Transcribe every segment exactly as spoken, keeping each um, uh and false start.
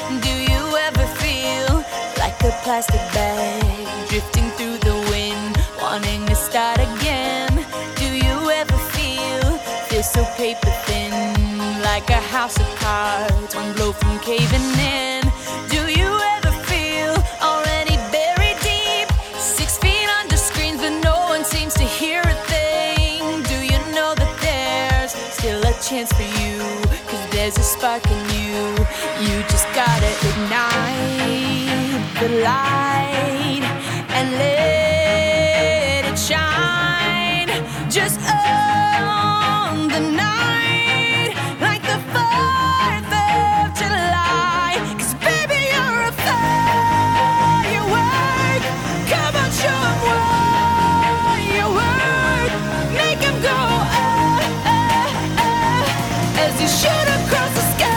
Do you ever feel like a plastic bag drifting through the wind, wanting to start again? Do you ever feel, feel so paper thin, like a house of cards, one blow from caving in? Do you ever feel already buried deep, six feet under screens but no one seems to hear a thing? Do you know that there's still a chance for you, cause there's a spark in you? You just gotta ignite the light and let it shine. Just own the night like the fourth of July. Cause baby, you're a firework. Come on, show 'em what you work. Make 'em go ah, ah, ah, as you shoot across the sky.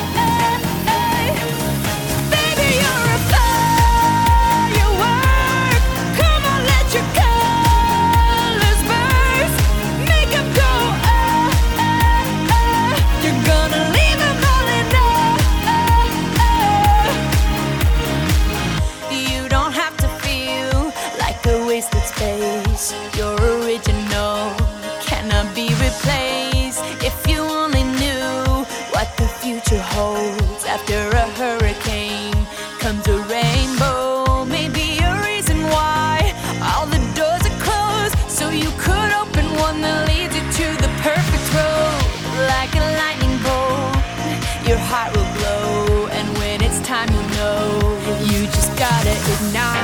Baby, you're a firework. Come on, let your colors burst. Make 'em go ah, ah, ah. You're gonna leave 'em all in awe. You don't have to feel like a wasted space. You're original, cannot be replaced. If you only knew what the future holds. After a hurricane comes a rainbow. Maybe a reason why all the doors are closed, so you could open one that leads you to the perfect road. Like a lightning bolt, your heart will glow, and when it's time, you'll know. You just gotta ignite